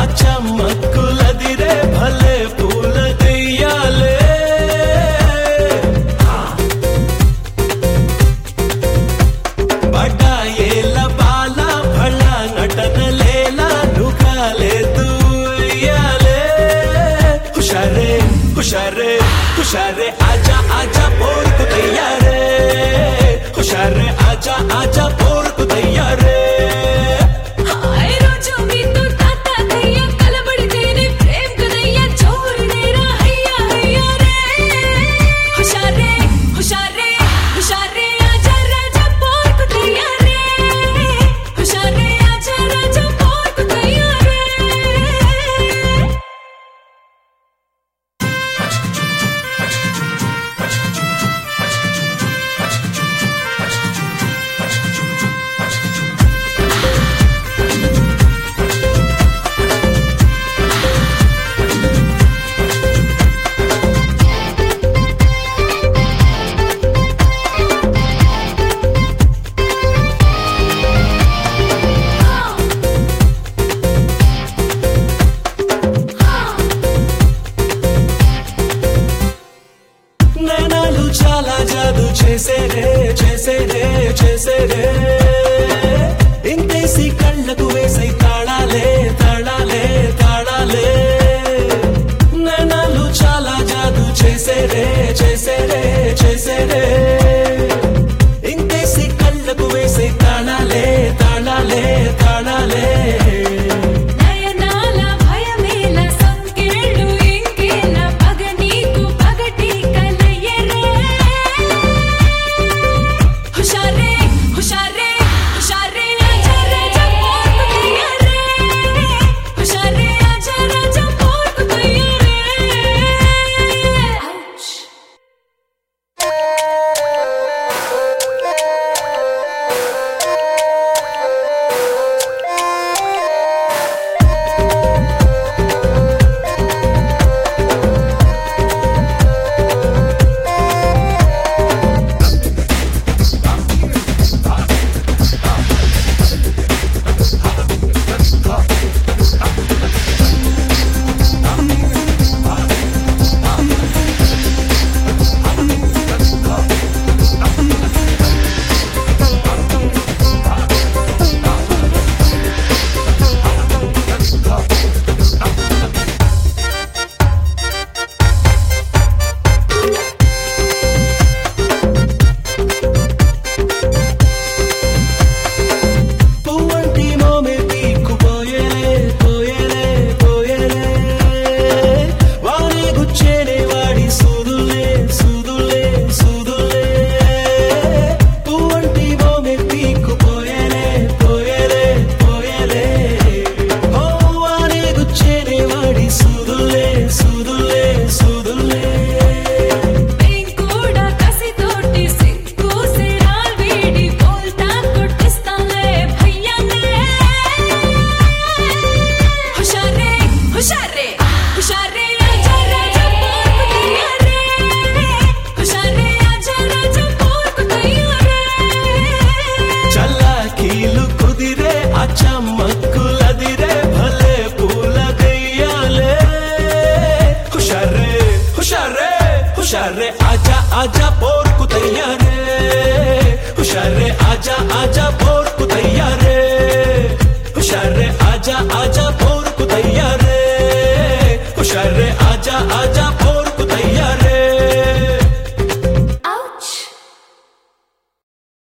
చమ్మక్కులదిరే భలే పూల దెయ్యాలే బడాయేల బాల భళ నటనలేలా నుగాలే దుయ్యాలే హుషారే హుషారే హుషారే ఆజా ఆజా పోర్కు తయ్యారే హుషారే ఆజా ఆజా పోర్కు తయ్యారే నైనాలు చాలా జాదు చేసేరే చేసేరే చేసేరే ఇంతేసి కళ్ళకు వేసై తాళాలే తాళాలే తాళాలే నైనాలు చాలా జాదు చేసేరే చేసేరే చేసేరే ఇంతేసి కళ్ళకు వేసై తాళాలే తాళాలే తాళాలే చమ్మక్కులదిరే భలే పూల దెయ్యాలే హుషారే హుషారే హుషారే ఆజా ఆజా పోర్కు తయ్యారే హుషారే ఆజా ఆజా పోర్కు తయ్యారే హుషారే ఆజా ఆజా పోర్కు తయ్యారే హుషారే ఆజా ఆజా